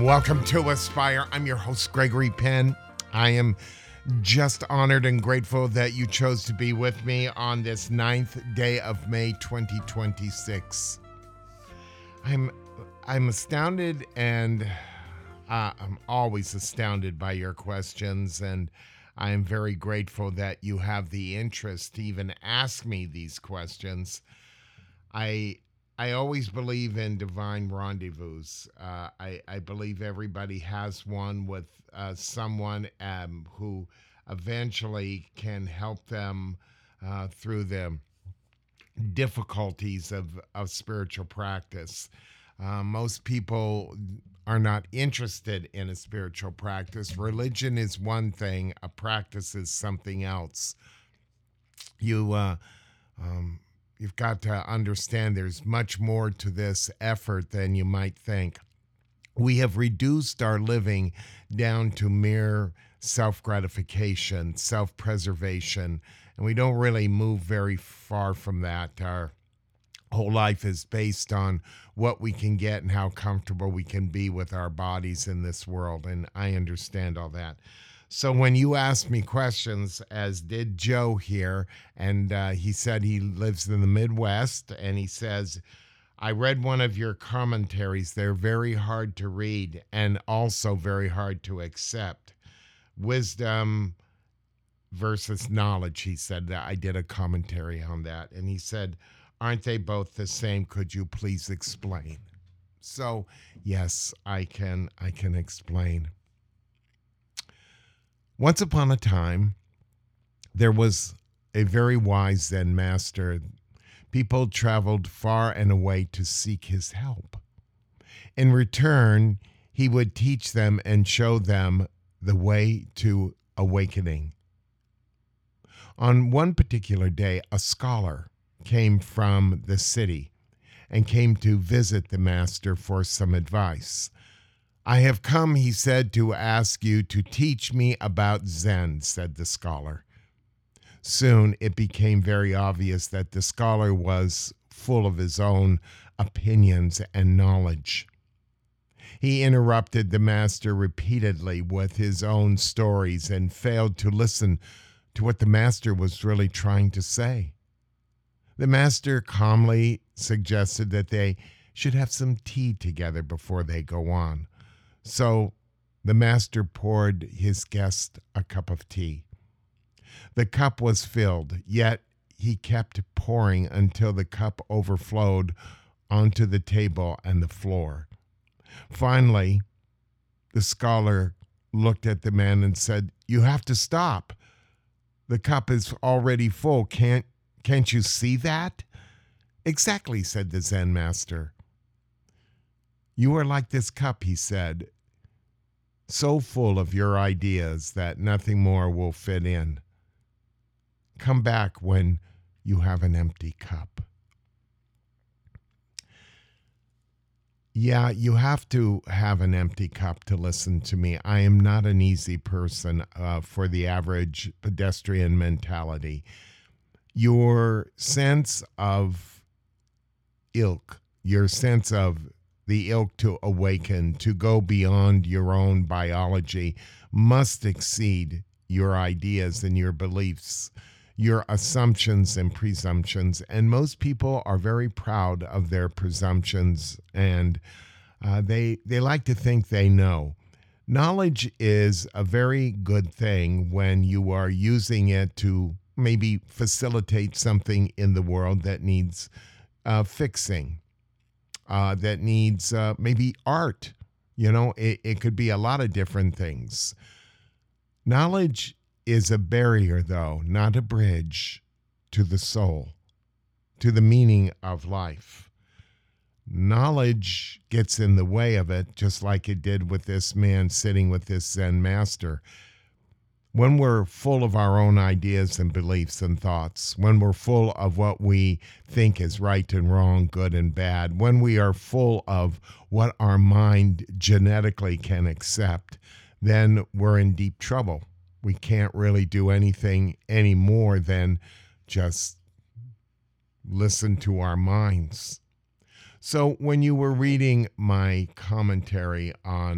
Welcome to Aspire. I'm your host, Gregory Penn. I am just honored and grateful that you chose to be with me on this 9th day of May 2026. I'm astounded, and I'm always astounded by your questions, and I am very grateful that you have the interest to even ask me these questions. I always believe in divine rendezvous. I believe everybody has one with someone who eventually can help them through the difficulties of spiritual practice. Most people are not interested in a spiritual practice. Religion is one thing, a practice is something else. You've got to understand there's much more to this effort than you might think. We have reduced our living down to mere self-gratification, self-preservation, and we don't really move very far from that. Our whole life is based on what we can get and how comfortable we can be with our bodies in this world, and I understand all that. So when you ask me questions, as did Joe here, and he said he lives in the Midwest, and he says, I read one of your commentaries. They're very hard to read and also very hard to accept. Wisdom versus knowledge, he said. That I did a commentary on that. And he said, aren't they both the same? Could you please explain? So, yes, I can explain. Once upon a time, there was a very wise Zen master. People traveled far and away to seek his help. In return, he would teach them and show them the way to awakening. On one particular day, a scholar came from the city and came to visit the master for some advice. I have come, he said, to ask you to teach me about Zen, said the scholar. Soon it became very obvious that the scholar was full of his own opinions and knowledge. He interrupted the master repeatedly with his own stories and failed to listen to what the master was really trying to say. The master calmly suggested that they should have some tea together before they go on. So the master poured his guest a cup of tea. The cup was filled, yet he kept pouring until the cup overflowed onto the table and the floor. Finally, the scholar looked at the man and said, you have to stop. The cup is already full. Can't you see that? Exactly, said the Zen master. You are like this cup, he said, so full of your ideas that nothing more will fit in. Come back when you have an empty cup. Yeah, you have to have an empty cup to listen to me. I am not an easy person for the average pedestrian mentality. Your sense of ilk, your sense of the ilk to awaken, to go beyond your own biology, must exceed your ideas and your beliefs, your assumptions and presumptions. And most people are very proud of their presumptions, and they like to think they know. Knowledge is a very good thing when you are using it to maybe facilitate something in the world that needs fixing. That needs maybe art. It could be a lot of different things. Knowledge is a barrier, though, not a bridge to the soul, to the meaning of life. Knowledge gets in the way of it, just like it did with this man sitting with this Zen master. When we're full of our own ideas and beliefs and thoughts, when we're full of what we think is right and wrong, good and bad, when we are full of what our mind genetically can accept, then we're in deep trouble. We can't really do anything any more than just listen to our minds. So when you were reading my commentary on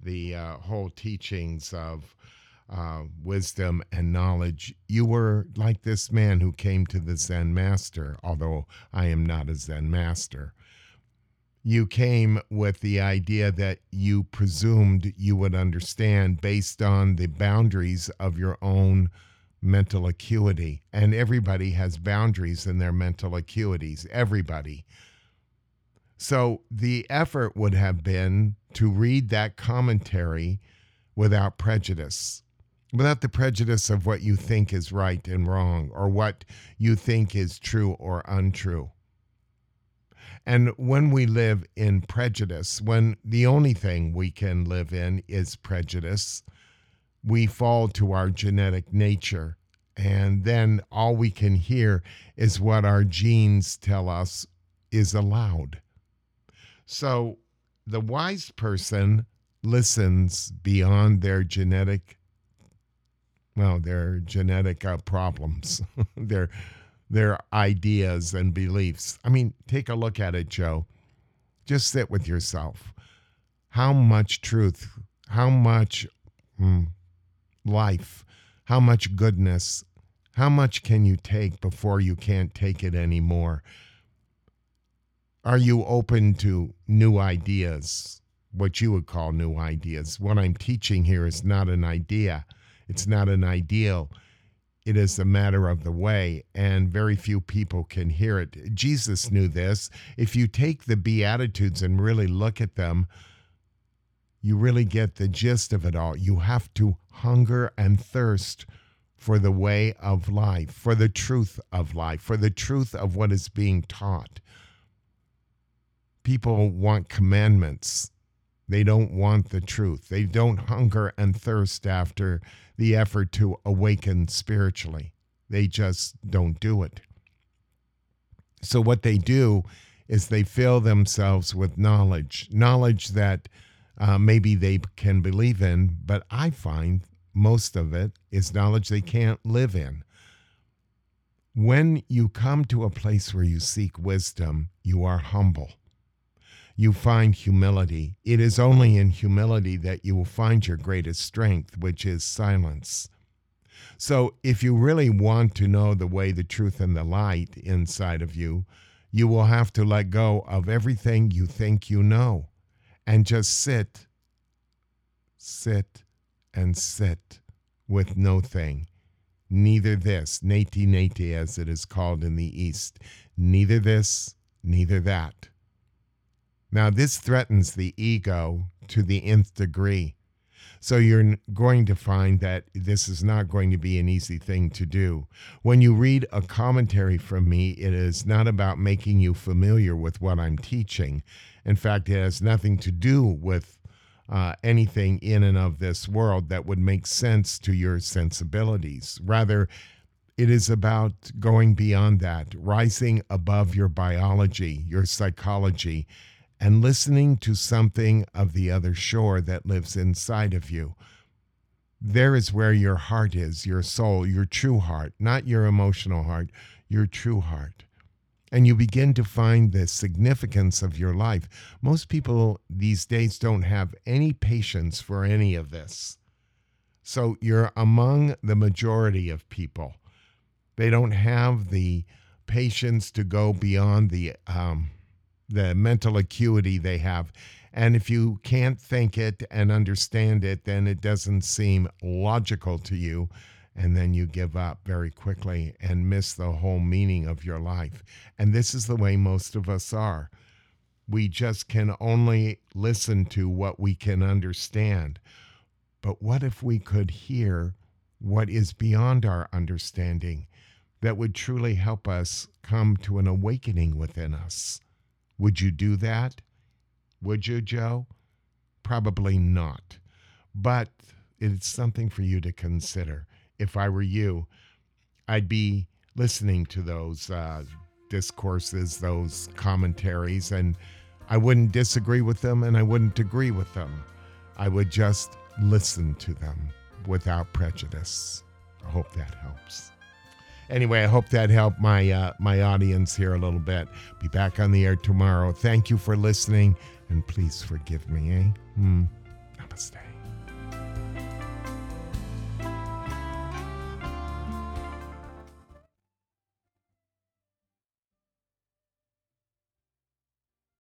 the whole teachings of wisdom and knowledge, you were like this man who came to the Zen master, although I am not a Zen master. You came with the idea that you presumed you would understand based on the boundaries of your own mental acuity. And everybody has boundaries in their mental acuities, everybody. So the effort would have been to read that commentary without prejudice, without the prejudice of what you think is right and wrong, or what you think is true or untrue. And when we live in prejudice, when the only thing we can live in is prejudice, we fall to our genetic nature. And then all we can hear is what our genes tell us is allowed. So the wise person listens beyond their genetic problems, their ideas and beliefs. I mean, take a look at it, Joe. Just sit with yourself. How much truth, how much life, how much goodness, how much can you take before you can't take it anymore? Are you open to new ideas, what you would call new ideas? What I'm teaching here is not an idea. It's not an ideal. It is a matter of the way, and very few people can hear it. Jesus knew this. If you take the Beatitudes and really look at them, you really get the gist of it all. You have to hunger and thirst for the way of life, for the truth of life, for the truth of what is being taught. People want commandments. They don't want the truth. They don't hunger and thirst after the effort to awaken spiritually. They just don't do it. So what they do is they fill themselves with knowledge that maybe they can believe in, but I find most of it is knowledge they can't live in. When you come to a place where you seek wisdom, you are humble. You find humility. It is only in humility that you will find your greatest strength, which is silence. So if you really want to know the way, the truth, and the light inside of you, you will have to let go of everything you think you know and just sit and sit with no thing. Neither this, neti neti as it is called in the East, neither this, neither that. Now, this threatens the ego to the nth degree. So you're going to find that this is not going to be an easy thing to do. When you read a commentary from me, it is not about making you familiar with what I'm teaching. In fact, it has nothing to do with anything in and of this world that would make sense to your sensibilities. Rather, it is about going beyond that, rising above your biology, your psychology, and listening to something of the other shore that lives inside of you. There is where your heart is, your soul, your true heart, not your emotional heart, your true heart. And you begin to find the significance of your life. Most people these days don't have any patience for any of this. So you're among the majority of people. They don't have the patience to go beyond the mental acuity they have. And if you can't think it and understand it, then it doesn't seem logical to you. And then you give up very quickly and miss the whole meaning of your life. And this is the way most of us are. We just can only listen to what we can understand. But what if we could hear what is beyond our understanding that would truly help us come to an awakening within us? Would you do that? Would you, Joe? Probably not. But it's something for you to consider. If I were you, I'd be listening to those discourses, those commentaries, and I wouldn't disagree with them and I wouldn't agree with them. I would just listen to them without prejudice. I hope that helps. Anyway, I hope that helped my audience here a little bit. Be back on the air tomorrow. Thank you for listening, and please forgive me, Namaste.